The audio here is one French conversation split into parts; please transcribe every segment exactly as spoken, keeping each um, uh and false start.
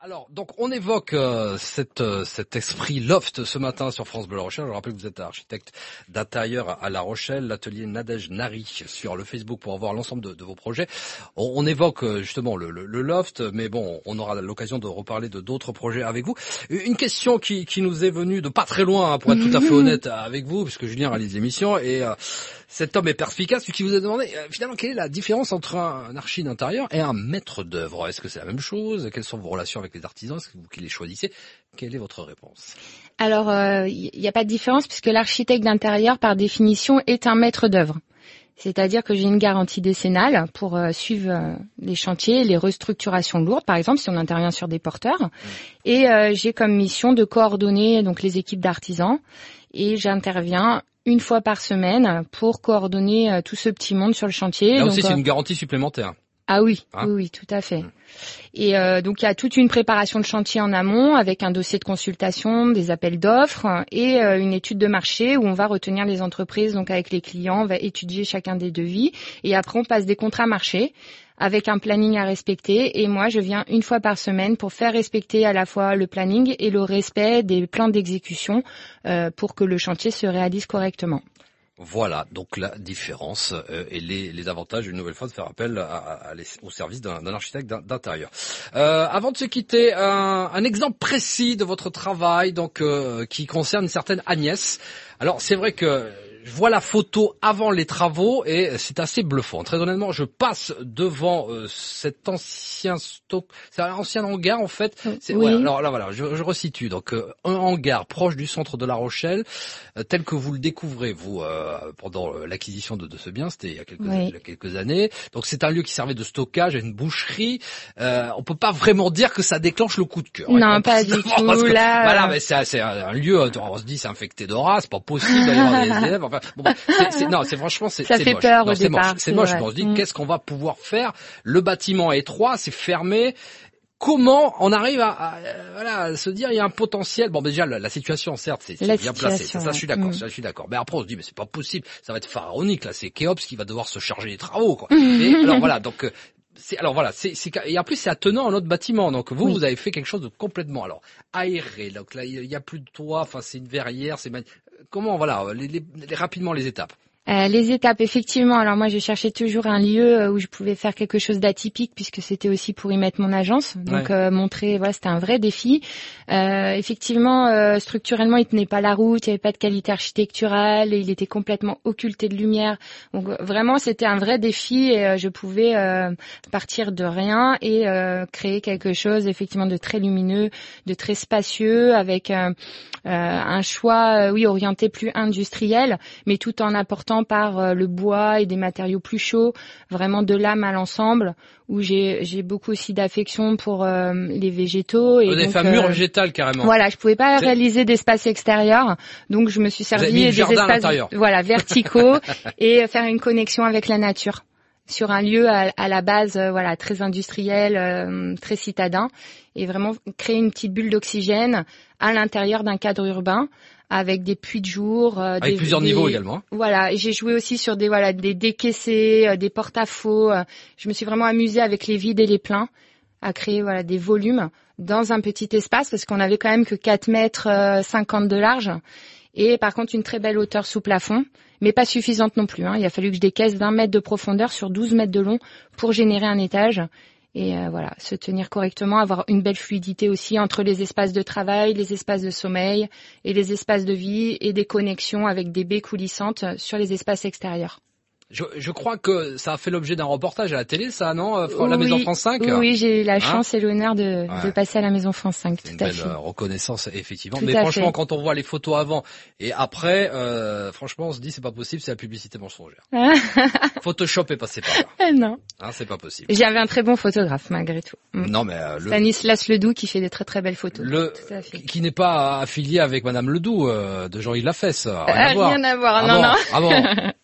Alors, donc on évoque euh, cette, euh, cet esprit loft ce matin sur France Bleu La Rochelle. Je rappelle que vous êtes architecte d'intérieur à La Rochelle, l'atelier Nadège Nari sur le Facebook pour avoir l'ensemble de, de vos projets. On, on évoque euh, justement le, le, le loft, mais bon, on aura l'occasion de reparler de d'autres projets avec vous. Une question qui, qui nous est venue de pas très loin, hein, pour être tout à fait honnête avec vous, puisque Julien réalise l'émission, et euh, cet homme est perspicace, celui qui vous a demandé euh, finalement quelle est la différence entre un, un archi d'intérieur et un maître d'œuvre. Est-ce que c'est la même chose? Quelles sont vos relations avec les artisans? Est-ce que vous qui les choisissez? Quelle est votre réponse? Alors, il euh, n'y a pas de différence puisque l'architecte d'intérieur, par définition, est un maître d'œuvre. C'est-à-dire que j'ai une garantie décennale pour euh, suivre euh, les chantiers, les restructurations lourdes, par exemple, si on intervient sur des porteurs. Mmh. Et euh, j'ai comme mission de coordonner donc les équipes d'artisans. Et j'interviens une fois par semaine pour coordonner euh, tout ce petit monde sur le chantier. Là donc, aussi, c'est euh, une garantie supplémentaire. Ah oui, hein oui, oui, tout à fait. Mmh. Et euh, donc il y a toute une préparation de chantier en amont avec un dossier de consultation, des appels d'offres et euh, une étude de marché où on va retenir les entreprises, donc avec les clients, on va étudier chacun des devis et après on passe des contrats marchés avec un planning à respecter. Et moi, je viens une fois par semaine pour faire respecter à la fois le planning et le respect des plans d'exécution euh, pour que le chantier se réalise correctement. Voilà, donc la différence euh, et les, les avantages, une nouvelle fois, de faire appel à, à, à les, au service d'un, d'un architecte d'intérieur. Euh, avant de se quitter, un, un exemple précis de votre travail, donc euh, qui concerne une certaine Agnès. Alors, c'est vrai que je vois la photo avant les travaux et c'est assez bluffant. Très honnêtement, je passe devant euh, cet ancien stock, c'est un ancien hangar en fait. C'est, oui. Ouais, alors là voilà, je, je resitue. Donc euh, un hangar proche du centre de La Rochelle, euh, tel que vous le découvrez vous euh, pendant l'acquisition de, de ce bien, c'était il y a quelques, oui. il y a quelques années. Donc c'est un lieu qui servait de stockage à une boucherie. Euh, on peut pas vraiment dire que ça déclenche le coup de cœur. Non, hein, pas du tout. Que, là, voilà, mais c'est, c'est un, un lieu. On se dit c'est infecté de rats, c'est pas possible d'avoir des élèves. Enfin, bon, c'est, c'est, non, c'est franchement, c'est, ça c'est fait moche. peur non, au c'est départ. moche. C'est, c'est moche. vrai. On se dit, mmh. qu'est-ce qu'on va pouvoir faire? Le bâtiment est étroit, c'est fermé. Comment on arrive à, à, à, voilà, à se dire il y a un potentiel? Bon, déjà la, la situation, certes, c'est, c'est bien placé. Ça, ça, je suis d'accord. Mmh. Ça, je suis d'accord. Mais après, on se dit, mais c'est pas possible. Ça va être pharaonique là. C'est Kéops qui va devoir se charger des travaux, quoi. Et alors voilà, donc. C'est, alors voilà, c'est, c'est, et en plus c'est attenant à notre bâtiment. Donc vous, oui. vous avez fait quelque chose de complètement alors aéré. Donc là, il y a plus de toit. Enfin, c'est une verrière. C'est comment voilà, les, les, les, rapidement les étapes. Euh, les étapes, effectivement. Alors moi, je cherchais toujours un lieu où je pouvais faire quelque chose d'atypique puisque c'était aussi pour y mettre mon agence. Donc ouais. euh, montrer, voilà, c'était un vrai défi. Euh, effectivement, euh, structurellement, il tenait pas la route, il y avait pas de qualité architecturale, et il était complètement occulté de lumière. Donc vraiment, c'était un vrai défi et euh, je pouvais euh, partir de rien et euh, créer quelque chose effectivement de très lumineux, de très spacieux, avec euh, euh, un choix, euh, oui, orienté plus industriel, mais tout en apportant par euh, le bois et des matériaux plus chauds, vraiment de l'âme à l'ensemble, où j'ai j'ai beaucoup aussi d'affection pour euh, les végétaux. Et vous avez fait un mur euh, végétal carrément. Voilà, je pouvais pas C'est... réaliser d'espace extérieur, donc je me suis servi des espaces voilà verticaux et faire une connexion avec la nature sur un lieu à, à la base euh, voilà très industriel, euh, très citadin, et vraiment créer une petite bulle d'oxygène à l'intérieur d'un cadre urbain, avec des puits de jour, euh, avec des, plusieurs des, niveaux également. Voilà, et j'ai joué aussi sur des voilà des décaissés, euh, des porte-à-faux. Euh, je me suis vraiment amusée avec les vides et les pleins à créer voilà des volumes dans un petit espace, parce qu'on avait quand même que quatre mètres cinquante de large, et par contre une très belle hauteur sous plafond, mais pas suffisante non plus. Hein. Il a fallu que je décaisse d'un mètre de profondeur sur douze mètres de long pour générer un étage. Et euh, voilà, se tenir correctement, avoir une belle fluidité aussi entre les espaces de travail, les espaces de sommeil et les espaces de vie, et des connexions avec des baies coulissantes sur les espaces extérieurs. Je, je crois que ça a fait l'objet d'un reportage à la télé, ça, non? La oui, Maison France cinq. Oui, j'ai eu la chance hein et l'honneur de, ouais. de passer à la Maison France cinq. C'est tout une à belle fait. reconnaissance, effectivement. Tout Mais franchement, fait. quand on voit les photos avant et après, euh, franchement, on se dit c'est pas possible, c'est la publicité mensongère. Photoshop est passé par là. Non. Hein, c'est pas possible. J'avais un très bon photographe, malgré tout. Non, mais euh, le... Stanislas Ledoux qui fait des très très belles photos. Le... Tout à fait. Qui n'est pas affilié avec Madame Ledoux, euh, de Jean-Yves Lafesse. Rien, euh, à voir. Rien à voir, ah non, bon non. Ah bon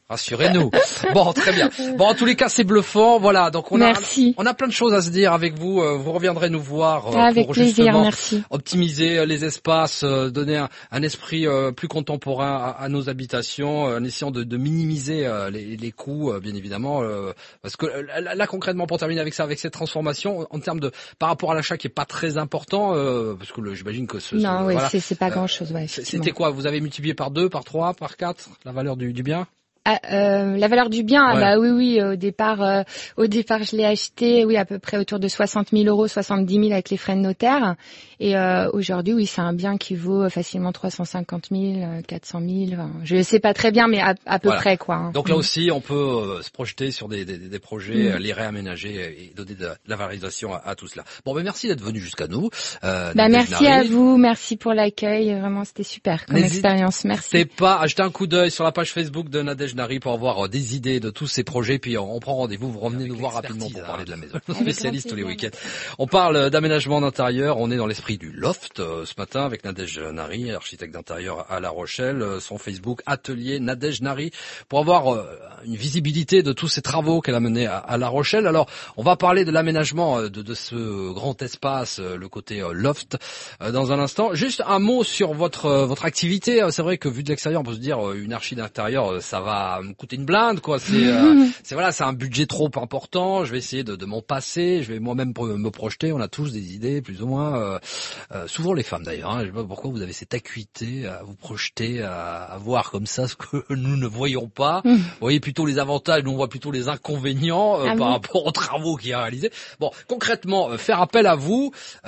Rassurez-nous. Bon, très bien. Bon, en tous les cas, c'est bluffant. Voilà, donc on merci. a on a plein de choses à se dire avec vous. Vous reviendrez nous voir euh, avec pour plaisir, justement merci. optimiser les espaces, euh, donner un, un esprit euh, plus contemporain à, à nos habitations, euh, en essayant de, de minimiser euh, les, les coûts, euh, bien évidemment. Euh, parce que euh, là, là, concrètement, pour terminer avec ça, avec cette transformation, en, en termes de par rapport à l'achat qui est pas très important, euh, parce que le, j'imagine que ce, non, ce, oui, voilà, c'est, c'est pas euh, grand-chose. Ouais, c'était quoi? Vous avez multiplié par deux, par trois, par quatre la valeur du, du bien? Ah, euh, la valeur du bien, ouais. ah bah oui, oui. Au départ, euh, au départ, je l'ai acheté, oui, à peu près autour de soixante mille euros, soixante-dix mille avec les frais de notaire. Et euh, aujourd'hui, oui, c'est un bien qui vaut facilement trois cent cinquante mille, quatre cent mille. Enfin, je sais pas très bien, mais à, à peu voilà. près, quoi. Hein. Donc là aussi, on peut euh, se projeter sur des, des, des projets, mmh. euh, les réaménager et donner de, de la valorisation à, à tout cela. Bon, ben merci d'être venu jusqu'à nous. Euh, bah merci à vous, merci pour l'accueil. Vraiment, c'était super comme N'hésite, expérience. Merci. N'hésitez pas à jeter un coup d'œil sur la page Facebook de Nadège Nari pour avoir des idées de tous ces projets. Puis on, on prend rendez-vous. Vous revenez nous voir rapidement pour parler de la maison. Spécialiste tous les week-ends. On parle d'aménagement d'intérieur. On est dans l'esprit du loft euh, ce matin avec Nadège Nari, architecte d'intérieur à La Rochelle. Euh, son Facebook Atelier Nadège Nari pour avoir euh, une visibilité de tous ces travaux qu'elle a menés à, à La Rochelle. Alors, on va parler de l'aménagement de, de ce grand espace, euh, le côté euh, loft, euh, dans un instant. Juste un mot sur votre euh, votre activité. C'est vrai que vu de l'extérieur, on peut se dire euh, une archi d'intérieur, ça va me coûter une blinde, quoi. C'est, euh, c'est voilà, c'est un budget trop important. Je vais essayer de, de m'en passer. Je vais moi-même me projeter. On a tous des idées, plus ou moins. Euh, euh, souvent les femmes d'ailleurs. Hein. Je sais pas pourquoi vous avez cette acuité à vous projeter, à, à voir comme ça ce que nous ne voyons pas. Mmh. Vous voyez plutôt les avantages, nous on voit plutôt les inconvénients euh, ah par bon rapport aux travaux qu'il y a réalisés. Bon, concrètement, euh, faire appel à vous,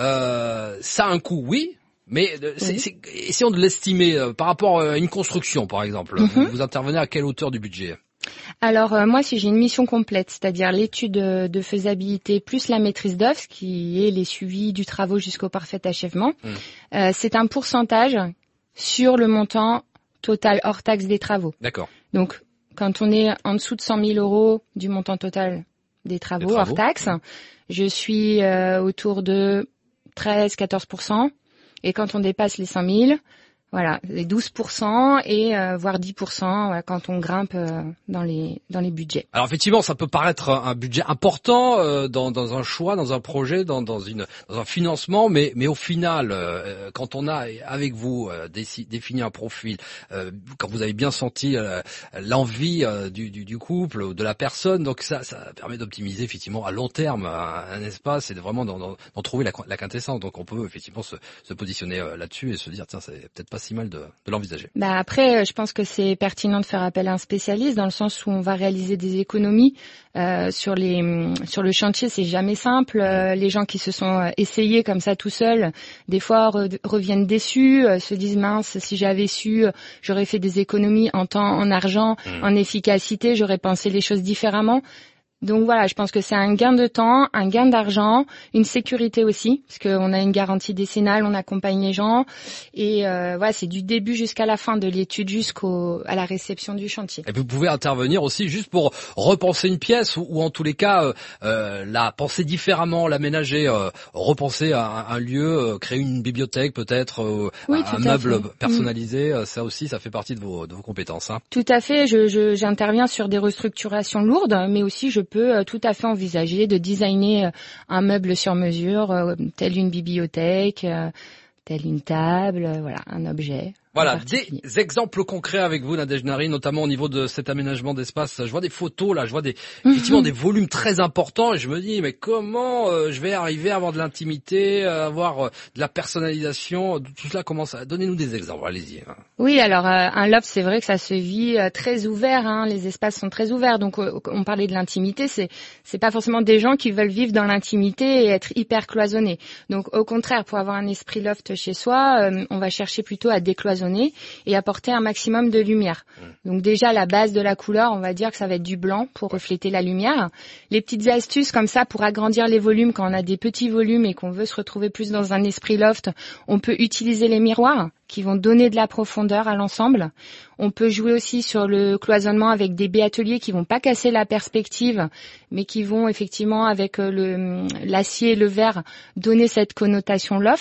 euh, ça a un coût, oui. Mais c'est, oui. c'est, essayons de l'estimer euh, par rapport à une construction, par exemple. Mmh. Vous, vous intervenez à quelle hauteur du budget ? Alors euh, moi, si j'ai une mission complète, c'est-à-dire l'étude de faisabilité plus la maîtrise d'œuvre, qui est les suivis du travaux jusqu'au parfait achèvement, mmh. euh, c'est un pourcentage sur le montant total hors taxe des travaux. D'accord. Donc, quand on est en dessous de cent mille euros du montant total des travaux, des travaux. hors taxe, mmh. je suis euh, autour de treize à quatorze pour cent. Et quand on dépasse les cent mille, voilà, les douze pour cent et euh, voire dix pour cent voilà, quand on grimpe euh, dans les dans les budgets. Alors effectivement, ça peut paraître un budget important euh, dans dans un choix, dans un projet, dans dans une dans un financement, mais mais au final, euh, quand on a avec vous euh, déci, défini un profil, euh, quand vous avez bien senti euh, l'envie euh, du, du du couple ou de la personne, donc ça ça permet d'optimiser effectivement à long terme un, un espace et de vraiment d'en, d'en trouver la, la quintessence. Donc on peut effectivement se se positionner euh, là-dessus et se dire tiens, c'est peut-être pas si mal de, de l'envisager. Bah après, je pense que c'est pertinent de faire appel à un spécialiste dans le sens où on va réaliser des économies euh, sur les sur le chantier. C'est jamais simple. Euh, les gens qui se sont essayés comme ça tout seuls, des fois re- reviennent déçus, euh, se disent mince, si j'avais su, j'aurais fait des économies en temps, en argent, mmh. en efficacité, j'aurais pensé les choses différemment. Donc voilà, je pense que c'est un gain de temps, un gain d'argent, une sécurité aussi, parce qu'on a une garantie décennale, on accompagne les gens, et euh, voilà, c'est du début jusqu'à la fin de l'étude, jusqu'au à la réception du chantier. Et vous pouvez intervenir aussi juste pour repenser une pièce, ou, ou en tous les cas, euh, euh, la penser différemment, l'aménager, euh, repenser un, un lieu, euh, créer une bibliothèque peut-être, euh, oui, un meuble personnalisé, mmh. ça aussi, ça fait partie de vos, de vos compétences. Hein. Tout à fait, je, je, j'interviens sur des restructurations lourdes, mais aussi je peux tout à fait envisager de designer un meuble sur mesure, telle une bibliothèque, telle une table, voilà, un objet. Voilà, des exemples concrets avec vous, Nadège Nari, notamment au niveau de cet aménagement d'espace. Je vois des photos, là, je vois des, effectivement des volumes très importants et je me dis, mais comment euh, je vais arriver à avoir de l'intimité, à avoir euh, de la personnalisation, tout cela commence à... Donnez-nous des exemples, allez-y. Hein. Oui, alors euh, un loft, c'est vrai que ça se vit euh, très ouvert, hein, les espaces sont très ouverts, donc euh, on parlait de l'intimité, c'est c'est pas forcément des gens qui veulent vivre dans l'intimité et être hyper cloisonnés. Donc au contraire, pour avoir un esprit loft chez soi, euh, on va chercher plutôt à décloisonner et apporter un maximum de lumière. Donc déjà, la base de la couleur, on va dire que ça va être du blanc pour refléter la lumière. Les petites astuces comme ça pour agrandir les volumes, quand on a des petits volumes et qu'on veut se retrouver plus dans un esprit loft, on peut utiliser les miroirs qui vont donner de la profondeur à l'ensemble. On peut jouer aussi sur le cloisonnement avec des baies ateliers qui vont pas casser la perspective, mais qui vont effectivement avec le l'acier et le verre donner cette connotation loft.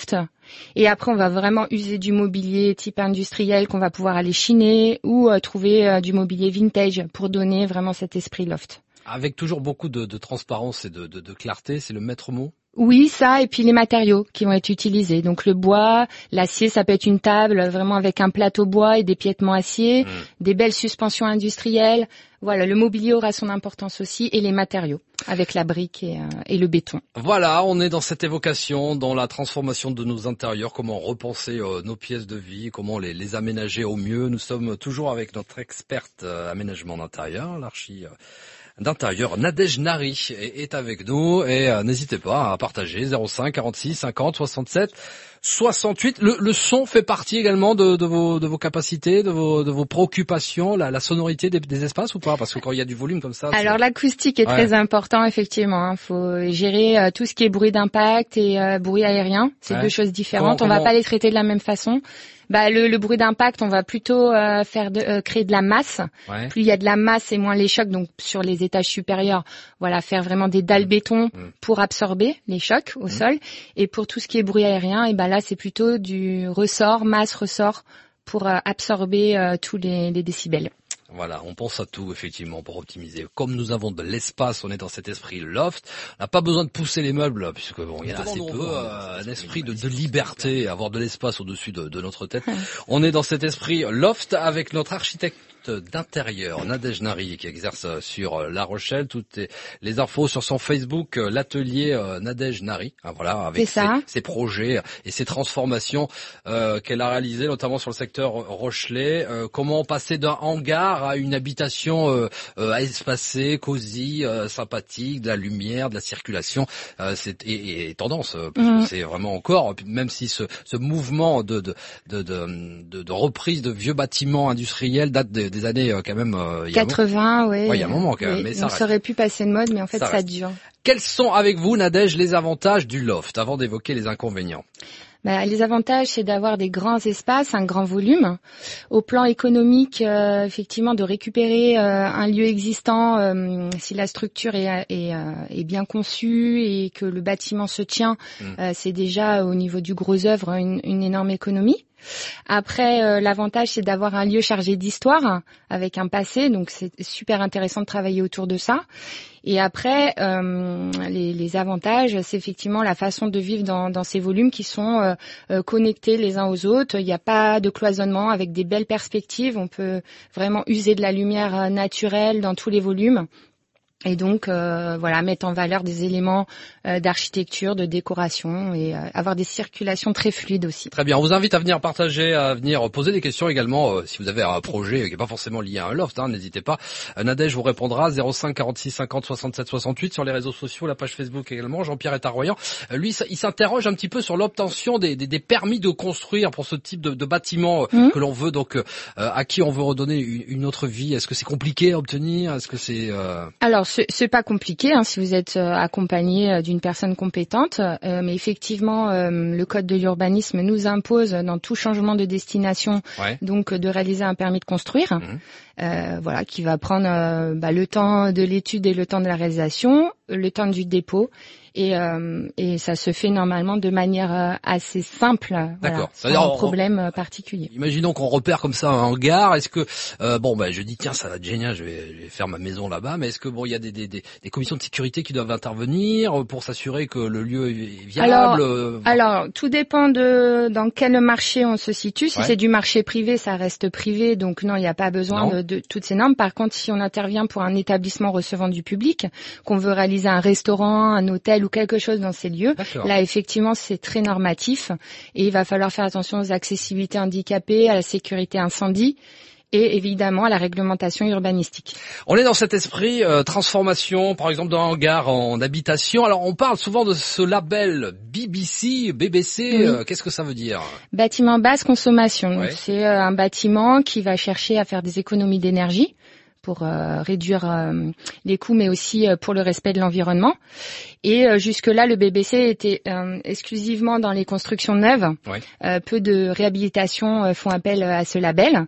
Et après, on va vraiment user du mobilier type industriel qu'on va pouvoir aller chiner ou euh, trouver euh, du mobilier vintage pour donner vraiment cet esprit loft. Avec toujours beaucoup de, de transparence et de, de, de clarté, c'est le maître mot? Oui, ça, et puis les matériaux qui vont être utilisés. Donc le bois, l'acier, ça peut être une table vraiment avec un plateau bois et des piétements acier, mmh. des belles suspensions industrielles. Voilà, le mobilier aura son importance aussi, et les matériaux, avec la brique et, euh, et le béton. Voilà, on est dans cette évocation, dans la transformation de nos intérieurs, comment repenser euh, nos pièces de vie, comment les, les aménager au mieux. Nous sommes toujours avec notre experte euh, aménagement d'intérieur, l'archi... Euh, d'intérieur, Nadège Nari est avec nous et euh, n'hésitez pas à partager zéro cinq quarante-six cinquante soixante-sept soixante-huit. Le, le son fait partie également de, de vos de vos capacités, de vos de vos préoccupations, la, la sonorité des, des espaces ou pas? Parce que quand il y a du volume comme ça. Alors l'acoustique est ouais. très important effectivement. Il faut gérer euh, tout ce qui est bruit d'impact et euh, bruit aérien. C'est ouais. deux choses différentes. Comment, on comment... va pas les traiter de la même façon. Bah le, le bruit d'impact, on va plutôt euh, faire de, euh, créer de la masse. Ouais. Plus il y a de la masse et moins les chocs. Donc sur les étages supérieurs, voilà, faire vraiment des dalles mmh. béton mmh. pour absorber les chocs au mmh. sol. Et pour tout ce qui est bruit aérien, et ben là c'est plutôt du ressort, masse ressort pour euh, absorber euh, tous les, les décibels. Voilà, on pense à tout, effectivement, pour optimiser. Comme nous avons de l'espace, on est dans cet esprit loft. On n'a pas besoin de pousser les meubles, puisque bon, il y en a assez peu. Euh, un esprit de, de liberté, avoir de l'espace au-dessus de, de notre tête. On est dans cet esprit loft avec notre architecte d'intérieur, Nadège Nari, qui exerce sur La Rochelle. Toutes les infos sur son Facebook, l'atelier Nadège Nari. Ah, voilà, avec ses, ses projets et ses transformations euh, qu'elle a réalisées, notamment sur le secteur rochelais. Euh, comment passer d'un hangar à une habitation euh, euh, espacée, cosy, euh, sympathique, de la lumière, de la circulation, euh, c'est et, et tendance, parce mmh. que c'est vraiment encore, même si ce, ce mouvement de de, de de de de reprise de vieux bâtiments industriels date de, des années euh, quand même euh, il y a quatre-vingts, oui. Ouais, il y a un moment quand même, oui. mais ça on aurait pu passer de mode, mais en fait ça, ça dure. Quels sont avec vous, Nadège, les avantages du loft avant d'évoquer les inconvénients? Bah, les avantages, c'est d'avoir des grands espaces, un grand volume. Au plan économique, euh, effectivement, de récupérer euh, un lieu existant, euh, si la structure est, est, euh, est bien conçue et que le bâtiment se tient, mmh. euh, c'est déjà au niveau du gros œuvre une, une énorme économie. Après, euh, l'avantage, c'est d'avoir un lieu chargé d'histoire, avec un passé, donc c'est super intéressant de travailler autour de ça. Et après, euh, les, les avantages, c'est effectivement la façon de vivre dans, dans ces volumes qui sont euh, euh, connectés les uns aux autres. Il n'y a pas de cloisonnement, avec des belles perspectives. On peut vraiment user de la lumière naturelle dans tous les volumes. Et donc, euh, voilà, mettre en valeur des éléments euh, d'architecture, de décoration et euh, avoir des circulations très fluides aussi. Très bien, on vous invite à venir partager, à venir poser des questions également. Euh, si vous avez un projet qui n'est pas forcément lié à un loft, hein, n'hésitez pas. Euh, Nadège vous répondra, zéro cinq quarante-six cinquante soixante-sept soixante-huit sur les réseaux sociaux, la page Facebook également. Jean-Pierre est à Royan. Euh, lui, il s'interroge un petit peu sur l'obtention des, des, des permis de construire pour ce type de, de bâtiment mmh. que l'on veut, donc euh, à qui on veut redonner une, une autre vie. Est-ce que c'est compliqué à obtenir? Est-ce que c'est... Euh... Alors, C'est, c'est pas compliqué hein, si vous êtes euh, accompagné euh, d'une personne compétente, euh, mais effectivement euh, le code de l'urbanisme nous impose dans tout changement de destination ouais. donc de réaliser un permis de construire, mmh. euh, voilà, qui va prendre euh, bah, le temps de l'étude et le temps de la réalisation, le temps du dépôt. Et, euh, et ça se fait normalement de manière euh, assez simple, voilà, sans on, problème on, particulier. Imaginons qu'on repère comme ça un hangar. Est-ce que euh, bon, bah je dis tiens, ça va être génial, je vais, je vais faire ma maison là-bas. Mais est-ce que bon, il y a des, des, des, des commissions de sécurité qui doivent intervenir pour s'assurer que le lieu est viable? Alors, euh, alors tout dépend de dans quel marché on se situe. Si ouais. c'est du marché privé, ça reste privé, donc non, il n'y a pas besoin de, de toutes ces normes. Par contre, si on intervient pour un établissement recevant du public, qu'on veut réaliser un restaurant, un hôtel ou quelque chose dans ces lieux, D'accord. là effectivement c'est très normatif et il va falloir faire attention aux accessibilités handicapées, à la sécurité incendie et évidemment à la réglementation urbanistique. On est dans cet esprit euh, transformation, par exemple d'un hangar en habitation. Alors on parle souvent de ce label B B C, B B C, oui. euh, qu'est-ce que ça veut dire? Bâtiment basse consommation. Ouais. C'est euh, un bâtiment qui va chercher à faire des économies d'énergie pour euh, réduire euh, les coûts, mais aussi euh, pour le respect de l'environnement. Et euh, jusque-là, le B B C était euh, exclusivement dans les constructions neuves. Ouais. Euh, peu de réhabilitations euh, font appel à ce label.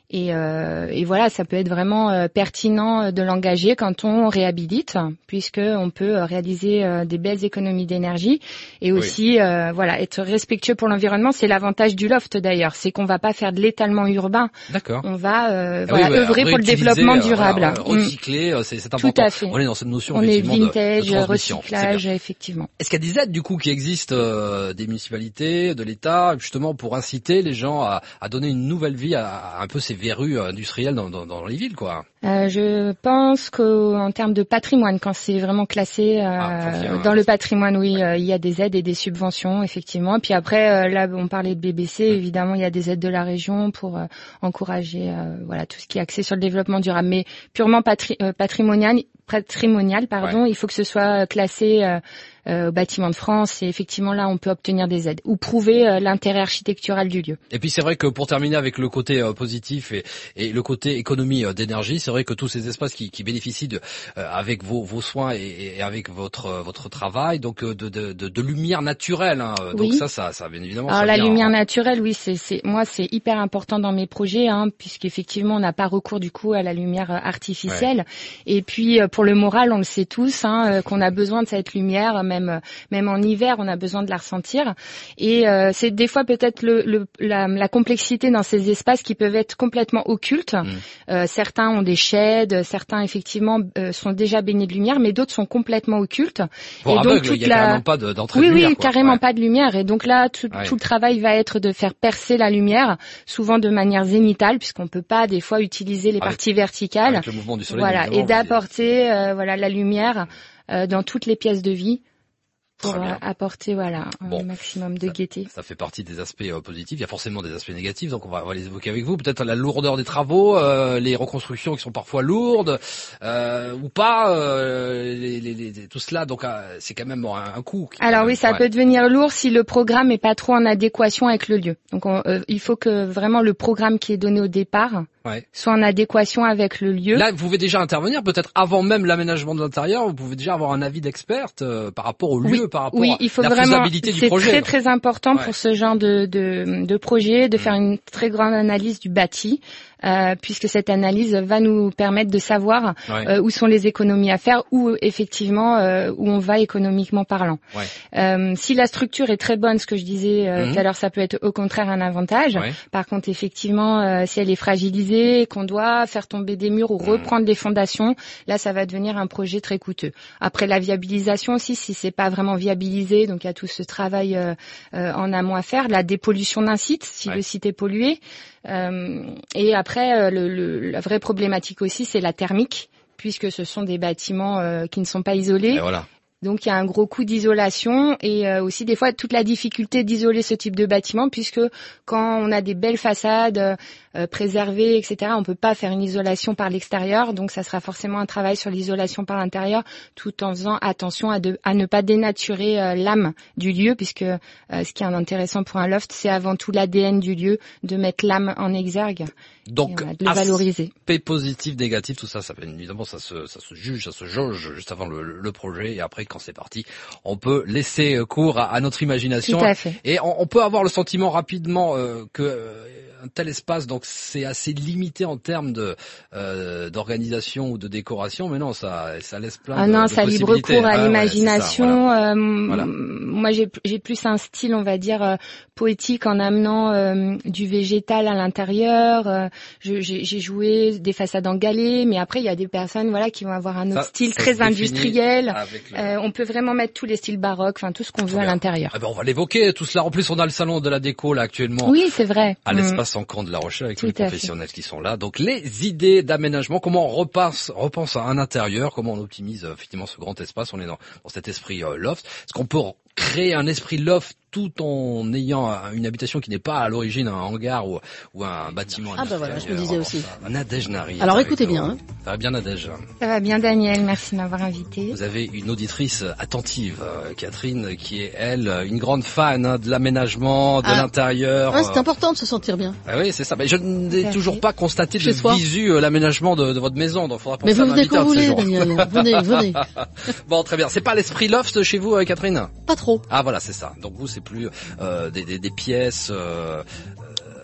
Et, euh, et voilà, ça peut être vraiment euh, pertinent de l'engager quand on réhabilite, puisque on peut réaliser euh, des belles économies d'énergie et aussi oui. euh, voilà être respectueux pour l'environnement. C'est l'avantage du loft d'ailleurs, c'est qu'on va pas faire de l'étalement urbain. D'accord. On va euh, ah voilà oui, ouais, œuvrer pour le développement durable. Voilà, recycler, mmh. c'est, c'est important. Tout à fait. On est dans cette notion on effectivement est vintage, de, de transmission. recyclage, effectivement. Est-ce qu'il y a des aides du coup qui existent euh, des municipalités, de l'État, justement pour inciter les gens à, à donner une nouvelle vie à, à un peu ces verrues industrielles Dans, dans, dans les villes, quoi. Euh, je pense qu'en termes de patrimoine, quand c'est vraiment classé euh, ah, dans le patrimoine, oui, euh, il y a des aides et des subventions, effectivement. Et puis après, euh, là, on parlait de B B C, mmh. évidemment, il y a des aides de la région pour euh, encourager, euh, voilà, tout ce qui est axé sur le développement durable, mais purement patri- euh, patrimonial. patrimonial, pardon, ouais. il faut que ce soit classé euh, euh, au bâtiment de France et effectivement là on peut obtenir des aides ou prouver euh, l'intérêt architectural du lieu. Et puis c'est vrai que pour terminer avec le côté euh, positif et, et le côté économie euh, d'énergie, c'est vrai que tous ces espaces qui, qui bénéficient de, euh, avec vos, vos soins et, et avec votre euh, votre travail, donc euh, de, de, de, de lumière naturelle. Hein. Donc oui. ça, ça, ça bien évidemment. Alors ça la vient, lumière hein. naturelle, oui, c'est, c'est moi c'est hyper important dans mes projets, hein, puisqu'effectivement on n'a pas recours du coup à la lumière artificielle. Ouais. Et puis pour le moral, on le sait tous, hein, qu'on a besoin de cette lumière, même même en hiver, on a besoin de la ressentir. Et euh, c'est des fois peut-être le, le la, la complexité dans ces espaces qui peuvent être complètement occultes. Mmh. Euh, certains ont des sheds, certains effectivement euh, sont déjà baignés de lumière, mais d'autres sont complètement occultes. Pour et aveugle, donc toute il y a la... carrément pas de, d'entrée oui, de lumière. Oui, quoi. carrément ouais. pas de lumière. Et donc là, tout, ouais. tout le travail va être de faire percer la lumière, souvent de manière zénitale, puisqu'on peut pas des fois utiliser les avec, parties verticales. Avec le mouvement du soleil. Voilà, et d'apporter euh, voilà la lumière euh, dans toutes les pièces de vie. Pour euh, apporter voilà un bon, maximum de ça, gaieté. Ça fait partie des aspects euh, positifs. Il y a forcément des aspects négatifs, donc on va, on va les évoquer avec vous. Peut-être la lourdeur des travaux, euh, les reconstructions qui sont parfois lourdes euh, ou pas, euh, les, les, les, tout cela. Donc euh, c'est quand même un, un coût. Alors même, oui, ça ouais. peut devenir lourd si le programme est pas trop en adéquation avec le lieu. Donc on, euh, il faut que vraiment le programme qui est donné au départ ouais. soit en adéquation avec le lieu. Là, vous pouvez déjà intervenir, peut-être avant même l'aménagement de l'intérieur. Vous pouvez déjà avoir un avis d'experte euh, par rapport au lieu. Oui. Par rapport oui, il faut à la vraiment, faisabilité du c'est projet. très très important ouais. pour ce genre de, de, de projet de mmh. faire une très grande analyse du bâti, euh, puisque cette analyse va nous permettre de savoir ouais. euh, où sont les économies à faire, où effectivement euh, où on va économiquement parlant. Ouais. Euh, si la structure est très bonne, ce que je disais euh, mmh. tout à l'heure, ça peut être au contraire un avantage. Ouais. Par contre, effectivement, euh, si elle est fragilisée, qu'on doit faire tomber des murs ou mmh. reprendre des fondations, là, ça va devenir un projet très coûteux. Après, la viabilisation aussi, si c'est pas vraiment viabilisé, donc il y a tout ce travail euh, euh, en amont à faire, la dépollution d'un site, si ouais. le site est pollué. Euh, et après, euh, le, le, la vraie problématique aussi, c'est la thermique, puisque ce sont des bâtiments euh, qui ne sont pas isolés. Et voilà. Donc il y a un gros coût d'isolation et euh, aussi des fois toute la difficulté d'isoler ce type de bâtiment, puisque quand on a des belles façades euh, préservées, et cetera, on peut pas faire une isolation par l'extérieur, donc ça sera forcément un travail sur l'isolation par l'intérieur, tout en faisant attention à, de, à ne pas dénaturer euh, l'âme du lieu, puisque euh, ce qui est intéressant pour un loft, c'est avant tout l'A D N du lieu, de mettre l'âme en exergue. Donc, et, voilà, de le valoriser. Aspect positif, négatif, tout ça, ça évidemment, ça se, ça se juge, ça se jauge juste avant le, le projet, et après, quand c'est parti, on peut laisser cours à, à notre imagination. Tout à fait. Et on, on peut avoir le sentiment rapidement euh, que euh, un tel espace, donc c'est assez limité en termes de euh, d'organisation ou de décoration, mais non, ça, ça laisse plein ah de, non, de ça possibilités. libre cours à ah, l'imagination. Ouais, voilà. Euh, voilà. Moi, j'ai, j'ai plus un style, on va dire, euh, poétique en amenant euh, du végétal à l'intérieur. Euh, je, j'ai, j'ai joué des façades en galets, mais après, il y a des personnes, voilà, qui vont avoir un autre ça, style ça très industriel. Le... Euh, on peut vraiment mettre tous les styles baroques, enfin tout ce qu'on veut bien. À l'intérieur. Eh ben, on va l'évoquer tout cela. En plus, on a le salon de la déco là actuellement. Oui, c'est vrai. À l'espace mmh. en camp de La Rochelle avec tous les professionnels qui sont là. Donc les idées d'aménagement, comment on repasse, repense à un intérieur, comment on optimise euh, effectivement ce grand espace. On est dans, dans cet esprit euh, loft. Est-ce qu'on peut créer un esprit loft tout en ayant une habitation qui n'est pas à l'origine un hangar ou, ou un bâtiment ah industriel. Ah bah voilà, je me disais aussi. Nadège Nari. Alors écoutez bien. Hein. Ça va bien Nadège? Ça va bien Daniel, merci de m'avoir invité. Vous avez une auditrice attentive, euh, Catherine, qui est elle une grande fan hein, de l'aménagement, de ah. l'intérieur. Ah, c'est euh... important de se sentir bien. Ah oui, c'est ça. Mais je n'ai toujours fait. pas constaté Chez de soi. visu euh, l'aménagement de, de votre maison, donc faudra penser Mais vous à venez quand vous voulez, de Daniel. venez, venez. Bon, très bien. C'est pas l'esprit loft chez vous, euh, Catherine? Pas trop. Ah voilà, c'est ça. Donc vous, c'est plus euh, des, des, des pièces. Euh,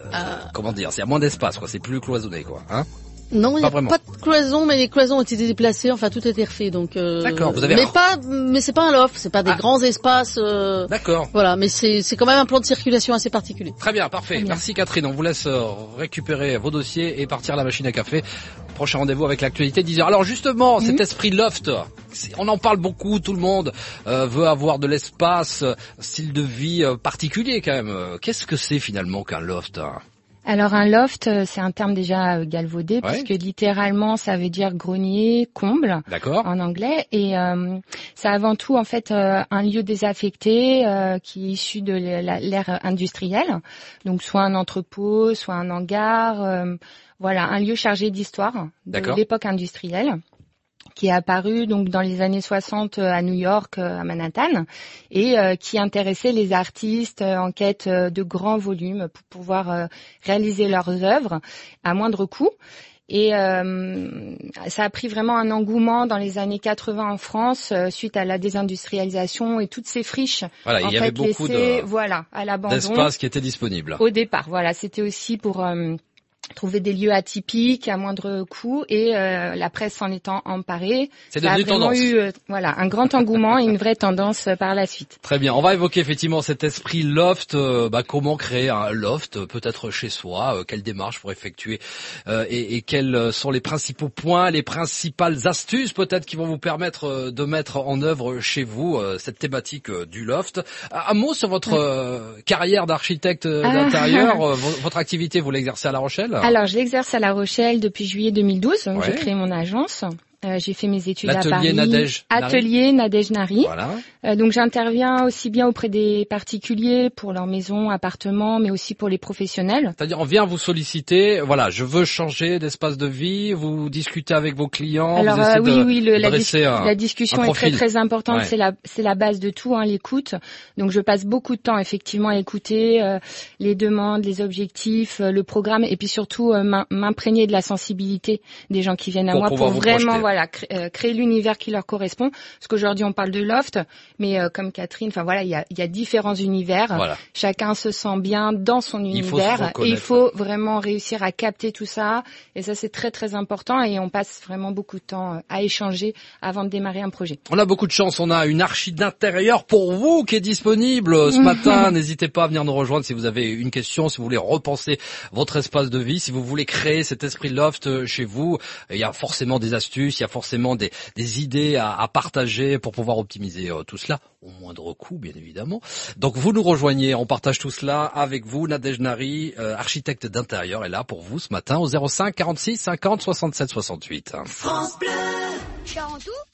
Ah. comment dire, il y a moins d'espace, quoi. C'est plus cloisonné, quoi. Hein? Non, il n'y a vraiment. pas de cloison, mais les cloisons ont été déplacées, enfin tout a été refait, donc. Euh, D'accord, vous avez. Mais pas, mais c'est pas un loft, c'est pas des Ah. grands espaces. Euh, D'accord. Voilà, mais c'est c'est quand même un plan de circulation assez particulier. Très bien, parfait. Très bien. Merci Catherine. On vous laisse euh, récupérer vos dossiers et partir à la machine à café. Prochain rendez-vous avec l'actualité dix heures. Alors justement, Mmh. cet esprit loft, c'est- on en parle beaucoup, tout le monde euh, veut avoir de l'espace, euh, style de vie euh, particulier quand même. Euh, Qu'est-ce que c'est finalement qu'un loft, hein? Alors un loft, euh, c'est un terme déjà euh, galvaudé, Ouais. puisque littéralement ça veut dire grenier, comble D'accord. en anglais, et euh, c'est avant tout en fait euh, un lieu désaffecté euh, qui est issu de l'e- l'ère industrielle, donc soit un entrepôt, soit un hangar, euh, voilà, un lieu chargé d'histoire de D'accord. l'époque industrielle, qui est apparu donc dans les années soixante euh, à New York, euh, à Manhattan, et euh, qui intéressait les artistes euh, en quête euh, de grands volumes pour pouvoir euh, réaliser leurs œuvres à moindre coût. Et euh, ça a pris vraiment un engouement dans les années quatre-vingts en France euh, suite à la désindustrialisation et toutes ces friches Voilà, en il y avait fait beaucoup laissées, de- voilà, à l'abandon d'espace qui était disponible. au départ. Voilà, c'était aussi pour euh, trouver des lieux atypiques à moindre coût, et euh, la presse s'en étant emparée, C'est ça a devenu vraiment tendance. eu euh, voilà un grand engouement et une vraie tendance euh, par la suite. Très bien, on va évoquer effectivement cet esprit loft, euh, bah, comment créer un loft, euh, peut-être chez soi, euh, quelle démarche pour effectuer euh, et, et quels sont les principaux points, les principales astuces peut-être qui vont vous permettre euh, de mettre en œuvre chez vous euh, cette thématique euh, du loft. Un un mot sur votre euh, carrière d'architecte euh, Ah. d'intérieur, euh, vo- votre activité, vous l'exercez à La Rochelle? Alors, je l'exerce à La Rochelle depuis juillet deux mille douze, donc Ouais. j'ai créé mon agence. Euh, j'ai fait mes études à L'atelier Paris. Nadège Nari. Atelier Nadège Nari. Voilà. Euh, donc j'interviens aussi bien auprès des particuliers pour leurs maisons, appartements, mais aussi pour les professionnels. C'est-à-dire, on vient vous solliciter, voilà, je veux changer d'espace de vie, vous discutez avec vos clients, Alors vous essayez euh, oui, de oui, le, la, dresser dis- un- la discussion un est très profil. très importante. Ouais. C'est la c'est la base de tout, hein, l'écoute. Donc je passe beaucoup de temps effectivement à écouter euh, les demandes, les objectifs, euh, le programme, et puis surtout euh, m'im- m'imprégner de la sensibilité des gens qui viennent à Pour moi pouvoir pour vous vraiment projeter. voilà cré- euh, créer l'univers qui leur correspond. Parce qu'aujourd'hui on parle de loft, mais euh, comme Catherine, enfin voilà, il y a il y a différents univers. Voilà. Chacun se sent bien dans son Il faut se univers, et il reconnaître. faut vraiment réussir à capter tout ça. Et ça c'est très très important, et on passe vraiment beaucoup de temps euh, à échanger avant de démarrer un projet. On a beaucoup de chance, on a une archi d'intérieur pour vous qui est disponible ce matin. N'hésitez pas à venir nous rejoindre si vous avez une question, si vous voulez repenser votre espace de vie, si vous voulez créer cet esprit loft chez vous. Il y a forcément des astuces, il y a forcément des, des idées à, à partager pour pouvoir optimiser euh, tout cela, au moindre coût bien évidemment. Donc vous nous rejoignez, on partage tout cela avec vous. Nadège Nari, euh, architecte d'intérieur, est là pour vous ce matin au zéro cinq quarante-six cinquante soixante-sept soixante-huit. France Bleu. Charenton,